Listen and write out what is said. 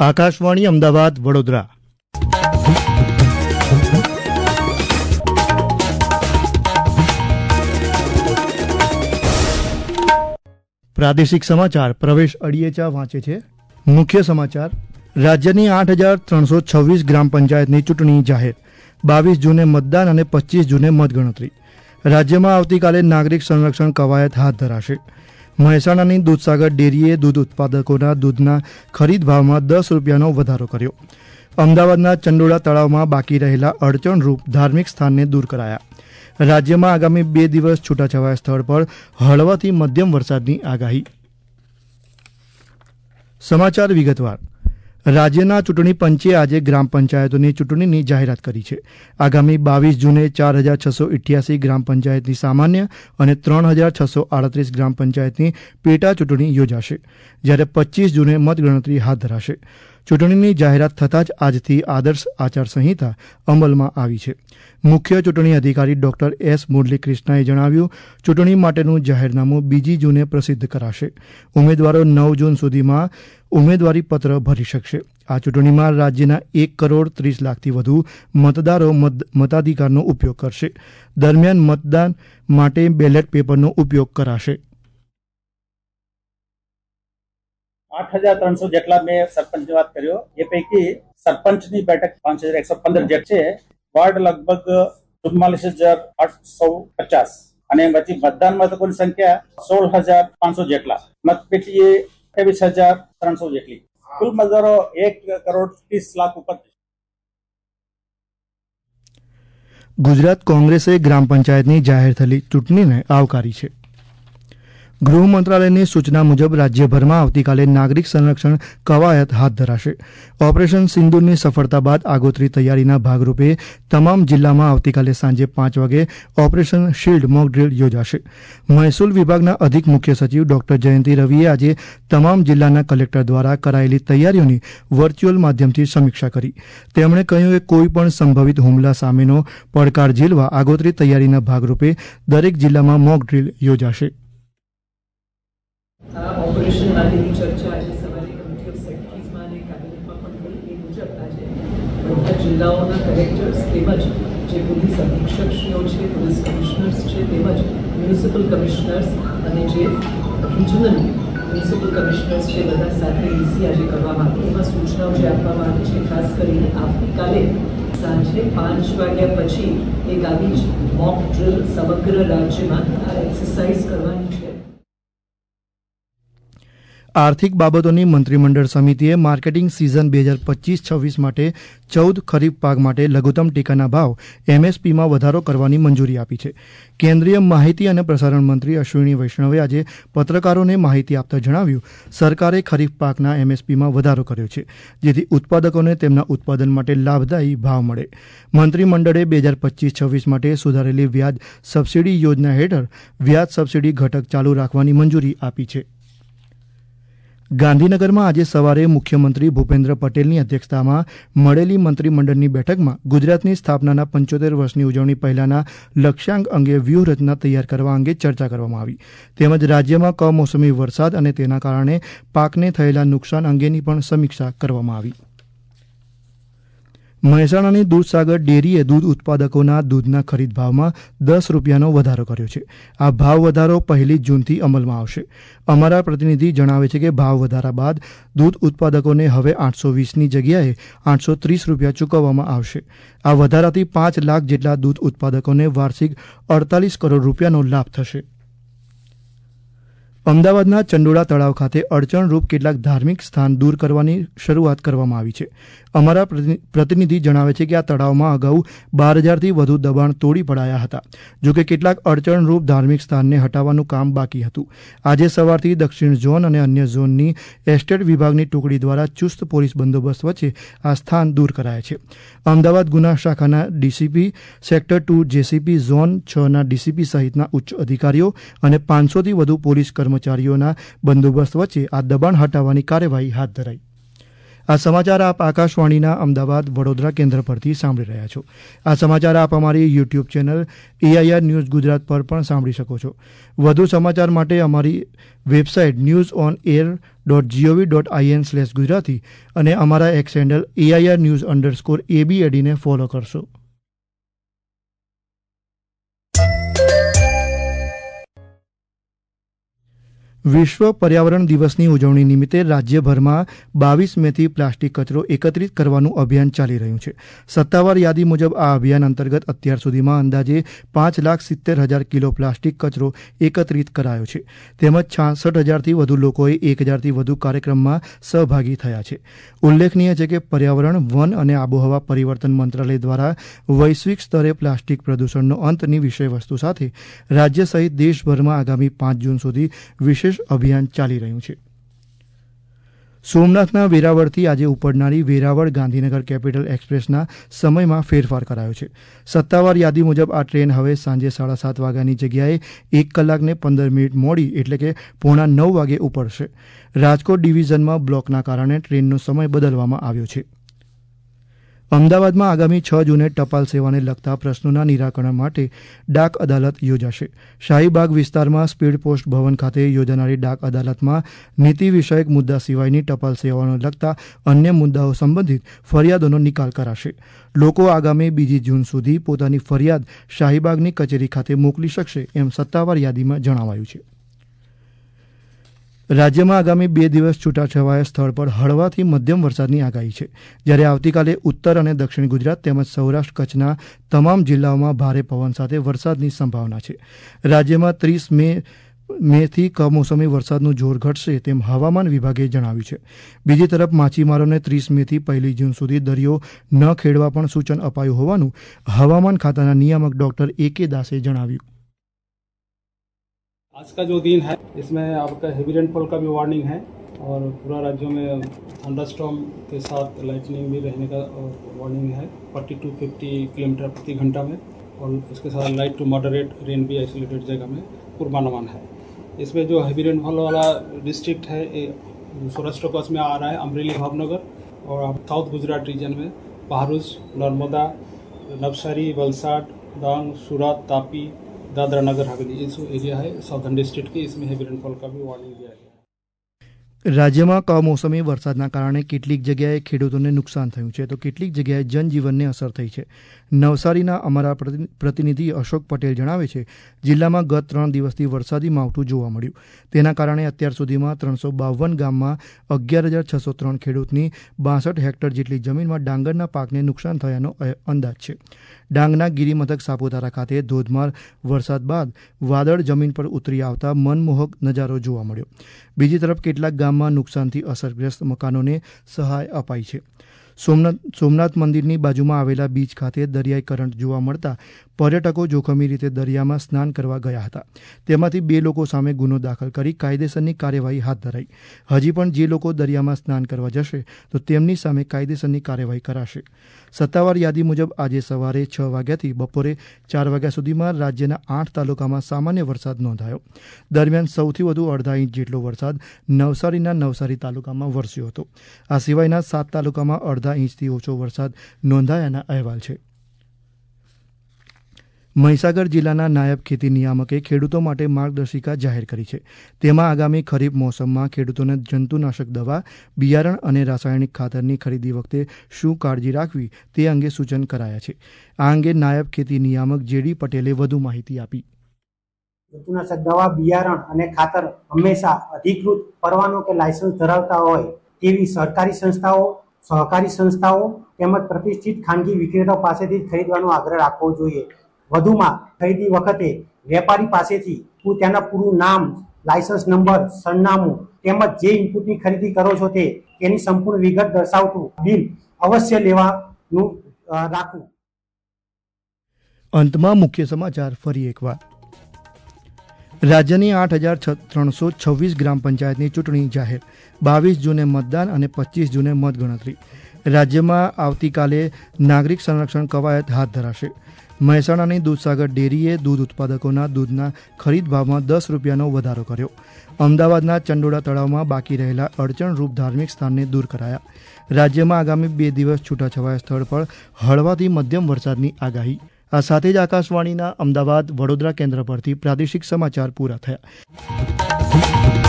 આકાશવાણી અમદાવાદ વડોદરા. પ્રાદેશિક સમાચાર પ્રવેશ અડિયેચા વાંચે છે. મુખ્ય સમાચાર. રાજ્યની 8,326 ગ્રામ પંચાયતની ચૂંટણી જાહેર. 22 જૂને મતદાન અને 25 જૂને મતગણતરી. રાજ્યમાં આવતીકાલે નાગરિક સંરક્ષણ કવાયત હાથ ધરાશે. મહેસાણાની દૂધસાગર ડેરીએ દૂધ ઉત્પાદકોના દૂધના ખરીદ ભાવમાં 10 રૂપિયાનો વધારો કર્યો. અમદાવાદના ચંડોળા તળાવમાં બાકી રહેલા અડચણરૂપ ધાર્મિક સ્થાનને દૂર કરાયા. રાજ્યમાં આગામી 2 દિવસ છૂટાછવાયા સ્થળ પર હળવાથી મધ્યમ વરસાદની આગાહી. સમાચાર વિગતવાર. રાજ્યના ચૂંટણી પંચે આજે ગ્રામ પંચાયતોની ચૂંટણીની જાહેરાત કરી છે. આગામી 22 જૂને 4,688 ગ્રામ પંચાયતની સામાન્ય અને 3,638 ગ્રામ પંચાયતની પેટા ચૂંટણી યોજાશે, જ્યારે 25 જૂને મતગણતરી હાથ ધરાશે. ચૂંટણીની જાહેરાત થતાં જ આજથી આદર્શ આચારસંહિતા અમલમાં આવી છે. મુખ્ય ચૂંટણી અધિકારી ડોક્ટર એસ મુરલીકૃષ્ણાએ જણાવ્યું, ચૂંટણી માટેનું જાહેરનામું 2 જૂને પ્રસિદ્ધ કરાશે. ઉમેદવારો 9 જૂન સુધીમાં ઉમેદવારી પત્ર ભરી શકશે. આ ચૂંટણીમાં રાજ્યના 1,30,00,000થી વધુ મતદારો મતાધિકારનો ઉપયોગ કરશે. દરમિયાન મતદાન માટે બેલેટ પેપરનો ઉપયોગ કરાશે. 8,300 જેટલા મેં સરપંચની વાત કર્યો. એ પૈકી સરપંચની બેઠક 5,115 જેટ છે. વોર્ડ લગભગ 44,850 અને પછી મતદાન મથકોની સંખ્યા 16,500 જેટલા. મતપેટી 28,300 જેટલી. કુલ મતદારો 1,30,00,000 ઉપર. ગુજરાત કોંગ્રેસે ગ્રામ પંચાયતની જાહેર થયેલી ચૂંટણીને આવકારી છે. ગૃહ મંત્રાલયની સૂચના મુજબ રાજ્યભરમાં આવતીકાલે નાગરિક સંરક્ષણ કવાયત હાથ ધરાશે. ઓપરેશન સિંદૂરની સફળતા બાદ આગોતરી તૈયારીના ભાગરૂપે તમામ જિલ્લામાં આવતીકાલે સાંજે 5 વાગે ઓપરેશન શિલ્ડ મોક ડ્રીલ યોજાશે. મહેસૂલ વિભાગના અધિક મુખ્ય સચિવ ડોક્ટર જયંતિ રવિએ આજે તમામ જિલ્લાના કલેક્ટર દ્વારા કરાયેલી તૈયારીઓની વર્ચ્યુઅલ માધ્યમથી સમીક્ષા કરી. તેમણે કહ્યું કે કોઈપણ સંભવિત હુમલા સામેનો પડકાર ઝીલવા આગોતરી તૈયારીના ભાગરૂપે દરેક જિલ્લામાં મોક ડ્રીલ યોજાશે. ઓપરેશન માટેની ચર્ચા આજે સવારે કમિટી ઓફ સેક્રેટરીઝમાં અને કેબિનેટમાં પણ થઈ. એ મુજબ આજે બધા જિલ્લાઓના કલેક્ટર્સ તેમજ જે પોલીસ અધિક્ષકશ્રીઓ છે, પોલીસ કમિશનર્સ છે, તેમજ મ્યુનિસિપલ કમિશનર્સ અને જે રિજનલ મ્યુનિસિપલ કમિશનર્સ છે, બધા સાથે ઈસી આજે કરવામાં આવી. એમાં સૂચનાઓ જે આપવામાં આવી છે, ખાસ કરીને આવતીકાલે સાંજે 5 વાગ્યા પછી એક આવી જ મોક ડ્રીલ સમગ્ર રાજ્યમાં આ એક્સરસાઇઝ કરવાની છે. આર્થિક બાબતોની મંત્રીમંડળ સમિતિએ માર્કેટિંગ સિઝન 2025-26 માટે 14 ખરીફ પાક માટે લઘુત્તમ ટેકાના ભાવ MSPમાં વધારો કરવાની મંજૂરી આપી છે. કેન્દ્રીય માહિતી અને પ્રસારણ મંત્રી અશ્વિની વૈષ્ણવે આજે પત્રકારોને માહિતી આપતા જણાવ્યું, સરકારે ખરીફ પાકના MSPમાં વધારો કર્યો છે, જેથી ઉત્પાદકોને તેમના ઉત્પાદન માટે લાભદાયી ભાવ મળે. મંત્રીમંડળે 2025-26 માટે સુધારેલી વ્યાજ સબસિડી યોજના હેઠળ વ્યાજ સબસિડી ઘટક ચાલુ રાખવાની મંજૂરી આપી છે. ગાંધીનગરમાં આજે સવારે મુખ્યમંત્રી ભૂપેન્દ્ર પટેલની અધ્યક્ષતામાં મળેલી મંત્રીમંડળની બેઠકમાં ગુજરાતની સ્થાપનાના 75 વર્ષની ઉજવણી પહેલાના લક્ષ્યાંક અંગે વ્યૂહરચના તૈયાર કરવા અંગે ચર્ચા કરવામાં આવી. તેમજ રાજ્યમાં કમોસમી વરસાદ અને તેના કારણે પાકને થયેલા નુકસાન અંગેની પણ સમીક્ષા કરવામાં આવી. મહેસાણાની દૂધસાગર ડેરીએ દૂધ ઉત્પાદકોના દૂધના ખરીદ ભાવમાં 10 રૂપિયાનો વધારો કર્યો છે. આ ભાવ વધારો 1 જૂનથી અમલમાં આવશે. અમારા પ્રતિનિધિ જણાવે છે કે ભાવ વધારા બાદ દૂધ ઉત્પાદકોને હવે 820ની જગ્યાએ 830 રૂપિયા ચૂકવવામાં આવશે. આ વધારાથી 5 લાખ જેટલા દૂધ ઉત્પાદકોને વાર્ષિક 48 કરોડ રૂપિયાનો લાભ થશે. અમદાવાદના ચંડોળા તળાવ ખાતે અડચણરૂપ કેટલાક ધાર્મિક સ્થાન દૂર કરવાની શરૂઆત કરવામાં આવી છે. અમારા પ્રતિનિધિ જણાવે છે કે આ તળાવમાં અગાઉ 12,000થી વધુ દબાણ તોડી પડાયા હતા. જોકે કેટલાક અડચણરૂપ ધાર્મિક સ્થાનને હટાવવાનું કામ બાકી હતું. આજે સવારથી દક્ષિણ ઝોન અને અન્ય ઝોનની એસ્ટેટ વિભાગની ટુકડી દ્વારા ચુસ્ત પોલીસ બંદોબસ્ત વચ્ચે આ સ્થાન દૂર કરાયા છે. અમદાવાદ ગુના શાખાના ડીસીપી, સેક્ટર 2 જેસીપી, ઝોન 6ના ડીસીપી સહિતના ઉચ્ચ અધિકારીઓ અને 500થી વધુ પોલીસ કર્મચારીઓના બંદોબસ્ત વચ્ચે આ દબાણ હટાવવાની કાર્યવાહી હાથ ધરાઈ. આ સમાચાર આપ આકાશવાણીના અમદાવાદ વડોદરા કેન્દ્ર પરથી સાંભળી રહ્યા છો. આ સમાચાર આપ અમારી YouTube channel AIR news Gujarat પર પણ સાંભળી શકો છો. વધુ સમાચાર માટે અમારી વેબસાઇટ newsonair.gov.in/gujarati અને અમારા એક્સ હેન્ડલ AIR_news_ABAD ને ફોલો કરશો. વિશ્વ પર્યાવરણ દિવસની ઉજવણી નિમિત્તે રાજ્યભરમાં 22 મેથી પ્લાસ્ટિક કચરો એકત્રિત કરવાનું અભિયાન ચાલી રહ્યું છે. સત્તાવાર યાદી મુજબ આ અભિયાન અંતર્ગત અત્યાર સુધીમાં અંદાજે 5,70,000 કિલો પ્લાસ્ટિક કચરો એકત્રિત કરાયો છે. તેમજ 66,000થી વધુ લોકોએ 1,000થી વધુ કાર્યક્રમમાં સહભાગી થયા છે. ઉલ્લેખનીય છે કે પર્યાવરણ, વન અને આબોહવા પરિવર્તન મંત્રાલય દ્વારા વૈશ્વિક સ્તરે પ્લાસ્ટિક પ્રદૂષણનો અંતની વિષયવસ્તુ સાથે રાજ્ય સહિત દેશભરમાં આગામી 5 જૂન સુધી વિશેષ અભિયાન ચાલી રહ્યું છે. સોમનાથના વેરાવળથી આજે ઉપડનારી વેરાવળ ગાંધીનગર કેપિટલ એક્સપ્રેસના સમયમાં ફેરફાર કરાયો છે. સત્તાવાર યાદી મુજબ આ ટ્રેન હવે સાંજે 7:30 વાગ્યાની જગ્યાએ 1 કલાક ને 15 મિનિટ મોડી એટલે કે 8:45 વાગે ઉપડશે. રાજકોટ ડિવિઝનમાં બ્લોકના કારણે ટ્રેનનો સમય બદલવામાં આવ્યો છે. અમદાવાદમાં આગામી 6 જૂને ટપાલ સેવાને લગતા પ્રશ્નોના નિરાકરણ માટે ડાક અદાલત યોજાશે. શાહીબાગ વિસ્તારમાં સ્પીડ પોસ્ટ ભવન ખાતે યોજાનારી ડાક અદાલતમાં નીતિ વિષયક મુદ્દા સિવાયની ટપાલ સેવાઓને લગતા અન્ય મુદ્દાઓ સંબંધિત ફરિયાદોનો નિકાલ કરાશે. લોકો આગામી 2 જૂન સુધી પોતાની ફરિયાદ શાહીબાગની કચેરી ખાતે મોકલી શકશે એમ સત્તાવાર યાદીમાં જણાવાયું છે. રાજ્યમાં આગામી 2 દિવસ છૂટાછવાયા સ્થળ પર હળવાથી મધ્યમ વરસાદની આગાહી છે. જ્યારે આવતીકાલે ઉત્તર અને દક્ષિણ ગુજરાત તેમજ સૌરાષ્ટ્ર કચ્છના તમામ જિલ્લાઓમાં ભારે પવન સાથે વરસાદની સંભાવના છે. રાજ્યમાં 30 મેથી કમોસમી વરસાદનું જોર ઘટશે તેમ હવામાન વિભાગે જણાવ્યું છે. બીજી તરફ માછીમારોને 30 મેથી 1 જૂન સુધી દરિયો ન ખેડવા પણ સૂચન અપાયું હોવાનું હવામાન ખાતાના નિયામક ડોક્ટર AK દાસે જણાવ્યું. आज का जो दिन है इसमें आपका हेवी रेनफॉल का भी वार्निंग है और पूरा राज्यों में थंडरस्टॉर्म के साथ लाइटनिंग भी रहने का वार्निंग है 40 to 50 किलोमीटर प्रति घंटा में और इसके साथ लाइट टू मॉडरेट रेन भी आइसोलेटेड जगह में पूर्वानुमान है. इसमें जो हेवी रेनफॉल वाला डिस्ट्रिक्ट है सौराष्ट्र कच्छ में आ रहा है अमरेली, भावनगर और साउथ गुजरात रीजन में भरूच, नर्मदा, नवसारी, वलसाड, डांग, सूरत, तापी, दादरा नगर हवेली ये जो एरिया है साउथर्न डिस्ट्रिक्ट के इसमें हेवी रेनफॉल का भी वार्निंग दिया गया है. રાજ્યમાં કમોસમી વરસાદના કારણે કેટલીક જગ્યાએ ખેડૂતોને નુકસાન થયું છે તો કેટલીક જગ્યાએ જનજીવનને અસર થઈ છે. નવસારીના અમારા પ્રતિનિધિ અશોક પટેલ જણાવે છે, જિલ્લામાં ગત 3 દિવસથી વરસાદી માવઠું જોવા મળ્યું. તેના કારણે અત્યાર સુધીમાં 352 ગામમાં 11,603 ખેડૂતની 62 હેક્ટર જેટલી જમીનમાં ડાંગરના પાકને નુકસાન થયાનો અંદાજ છે. ડાંગના ગિરિમથક સાપુતારા ખાતે ધોધમાર વરસાદ બાદ વાદળ જમીન પર ઉતરી આવતા મનમોહક નજારો જોવા મળ્યો. બીજી તરફ કેટલાક ગામમાં નુકસાનથી અસરગ્રસ્ત મકાનોને સહાય અપાઈ છે. સોમનાથ મંદિરની બાજુમાં આવેલા બીચ ખાતે દરિયાઈ કરંટ જોવા મળતા પર્યટકો જોખમી રીતે દરિયામાં સ્નાન કરવા ગયા હતા. તેમાંથી 2 લોકો સામે ગુનો દાખલ કરી કાયદેસરની કાર્યવાહી હાથ ધરાઈ. હજી પણ જે લોકો દરિયામાં સ્નાન કરવા જશે તો તેમની સામે કાયદેસરની કાર્યવાહી કરાશે. સત્તાવાર યાદી મુજબ આજે સવારે 6 વાગ્યાથી બપોરે 4 વાગ્યા સુધીમાં રાજ્યના 8 તાલુકામાં સામાન્ય વરસાદ નોંધાયો. દરમિયાન સૌથી વધુ અડધા ઇંચ જેટલો વરસાદ નવસારીના નવસારી તાલુકામાં વરસ્યો હતો. આ સિવાયના 7 તાલુકામાં અડધા ઇંચથી ઓછો વરસાદ નોંધાયાના અહેવાલ છે. મહીસાગર જિલ્લાના નાયબ ખેતી નિયામકે ખેડૂતો માટે માર્ગદર્શિકા જાહેર કરી છે. તેમાં આગામી ખરીફ મોસમમાં ખેડૂતોને જંતુનાશક દવા, બિયારણ અને રાસાયણિક ખાતરની ખરીદી વખતે શું કાળજી રાખવી તે અંગે સૂચન કરાયા છે. આ અંગે નાયબ ખેતી નિયામક JD પટેલે વધુ માહિતી આપી. જંતુનાશક દવા, બિયારણ અને ખાતર હંમેશા અધિકૃત પરવાનો કે લાયસન્સ ધરાવતા હોય તેવી સરકારી સંસ્થાઓ, સહકારી સંસ્થાઓ તેમજ પ્રતિષ્ઠિત ખાનગી વિક્રેતાઓ પાસેથી ખરીદવાનો આગ્રહ રાખવો જોઈએ. વધુમાં ખરીદી વખતે વેપારી પાસેથી ત્યાંના પૂરું નામ, લાયસન્સ નંબર, સરનામું તેમજ જે ઇનપુટની ખરીદી કરો છો તેની સંપૂર્ણ વિગત દર્શાવતું બિલ અવશ્ય લેવાનું રાખવું. અંતમાં મુખ્ય સમાચાર ફરી એકવાર. રાજ્યની 8,326 ગ્રામ પંચાયતની ચૂંટણી જાહેર. 22 જૂને મતદાન અને 25 જૂને મતગણતરી. રાજ્યમાં આવતીકાલે નાગરિક સંરક્ષણ કવાયત હાથ ધરાશે. મહેસાણાની દૂધસાગર ડેરીએ દૂધ ઉત્પાદકોના દૂધના ખરીદ ભાવમાં 10 રૂપિયાનો વધારો કર્યો. અમદાવાદના ચંડોળા તળાવમાં બાકી રહેલા અડચણરૂપ ધાર્મિક સ્થાનને દૂર કરાયા. રાજ્યમાં આગામી 2 દિવસ છૂટાછવાયા સ્થળ પર હળવાથી મધ્યમ વરસાદની આગાહી. આ સાથે જ આકાશવાણીના અમદાવાદ વડોદરા કેન્દ્ર પરથી પ્રાદેશિક સમાચાર પૂરા થયા.